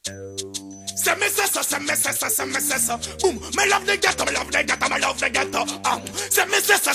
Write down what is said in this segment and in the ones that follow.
Say me say so. Boom, me love the ghetto, me love the ghetto. Say me say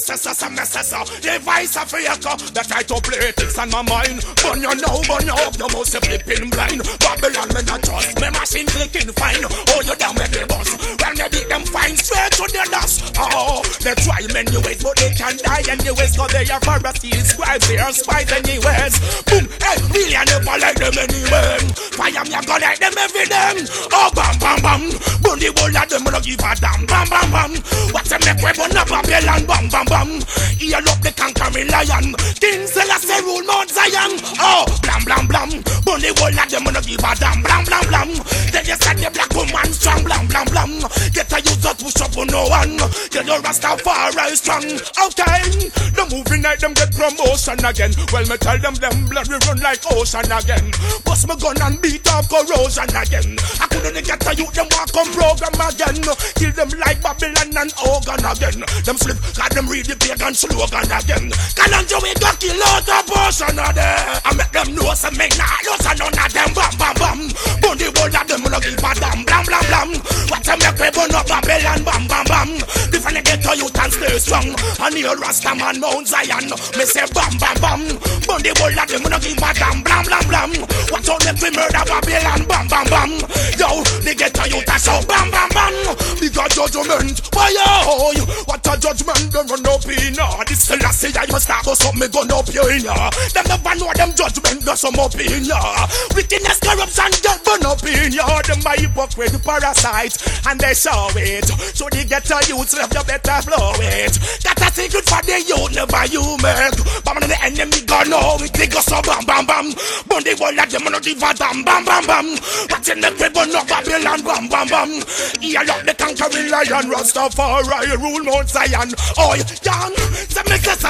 so. The voice of echo that try to play things on my mind. Burn you now, you must be flipping blind. Babylon me not trust, me machine clicking fine. Oh, you down with the boss. When they beat them fine, straight to the dust. Oh, they try many ways, but they can die anyways. Cause they are Pharisees, scribes, they are spies anyways. Boom, hey, really I never like them anyway. Fire me, I go like them every day. Oh, bam, bam, bam. Bunny wall of them, no give a damn. Bam, bam, bam. What's a make weapon of Babylon? Bam, bam, bam. Heal up the conquering lion. King Selassie rule Mount Zion. Oh, blam, blam, blam. Bunny wall of them, no give a damn. Blam, blam, blam. They just said the black woman strong. Blam, blam, blam. Get a use that push up on no one. Get your Rastafari strong. Okay. The movie night, them get promotion again. Well, me tell them blood we run like ocean again. Bust my gun and beat off corrosion again. I couldn't get a youth, them walk on program again. Kill them like Babylon and Organ again. Them slip, cause them read the pagan slogan again. Kalanja we got kill out a portion of them. I make them know some make nah lose and none of them. Bam, bam, bam. Bundy wall of them no give a damn. Blam, blam, blam. What a make we burn up Babylon. Bam, bam, bam. Different get a youth and stay strong. And here Rastaman Mount Zion. Me say bam, bam, bam. Bundy wall of them no give a damn. Blam, blam, blam. What on them we murder Babylon. Bam, bam, bam. Yo, they get a youth a show, bam, bam, bam. Because judgment, why yo? What a judgment, them run up in ya. This Selassie, I must start us up, me gun up you in ya. Them never know them judgment, does some up in ya. Wickedness, corruption, get burn up in ya. Them my hypocrite parasites, and they show it. So they get a youth, left you better flow it. That's a secret for the youth, never you make. But when the enemy gone, no, we take us up, bam, bam, bam. But they won't let them not give a damn, bam, bam, bam. What's in the people, no Babylon, bam, bam, bam. Heal up the conquering lion, Rastafari, rule Mount Zion. Oh, young, some messes.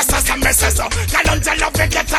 Kalanja love it, get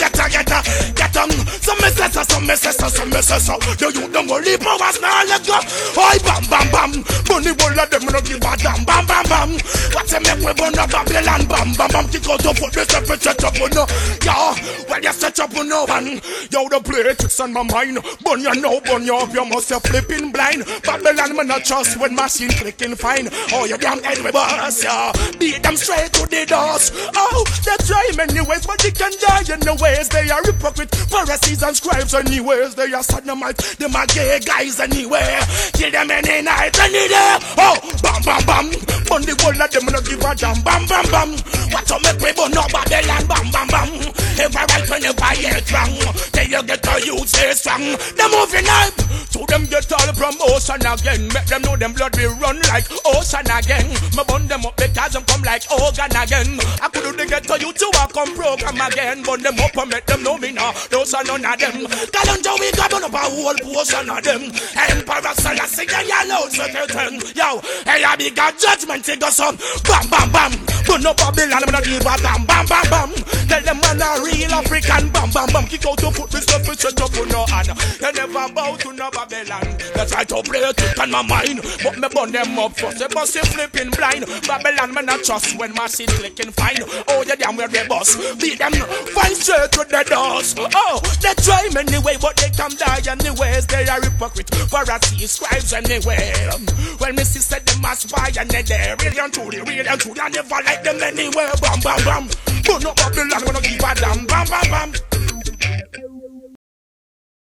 some messes. The youth, them will leave powers now, let go. Oh, bam, bam, bam. Bunny will let them not give a damn, bam, bam, bam. What's a make we burn up Babylon, bam, bam, bam. Kick out to put this up and set up on no. Yo, well, you set up on no one. Yo, the play tricks on my mind. Burn you now, burn you up, you must have flipping blind. Babylon, me not trust when machine clicking fine. Oh, you damn head we boss, yeah. Beat them straight to the doors. Oh, they try many ways, but they can die in the ways. They are hypocrite, Pharisees and scribes anyways. They are sodomites, them are gay guys anywhere. Kill them any night, any day. Oh, bam, bam, bam. Burn the whole of them, no give a damn. Bam, bam, bam. What to make we burn up Babylon, bam, bam, bam. Ever right whenever you're wrong. Then you get a youth stay strong. The moving up. So them get all promotion again. Make them know them blood will run like ocean again. Me burn them up because them come like organ again. I couldn't get to you to walk on program again. Burn them up and make them know me now. Those are none of them. Kalanja we got burn up a whole portion of them. Emperor Selassie, you know certain. Yo, hey, I be got judgment to go some. Bam, bam, bam. Burn up Babylon, I'm gonna give a damn. Bam, bam, bam. Tell them man a real African. Bam, bam, bam. Kick out your foot with stuff and shut up on no hand. You never bow to no Babylon. They try to play a trick on my mind, but me burn them up first. They must be flipping blind. Babylon me not trust when machine clicking fine. Oh, you damn where they bust. Beat them, find straight to the doors. Oh, they try many way, but they come die anyways. They are hypocrite, Pharisees, scribes anyway. Well, me sister them a spy and they there. Really and truly, I never like them anywhere. Bam, bam, bam. Burn up Babylon, we don't give a damn. Bam, bam, bam.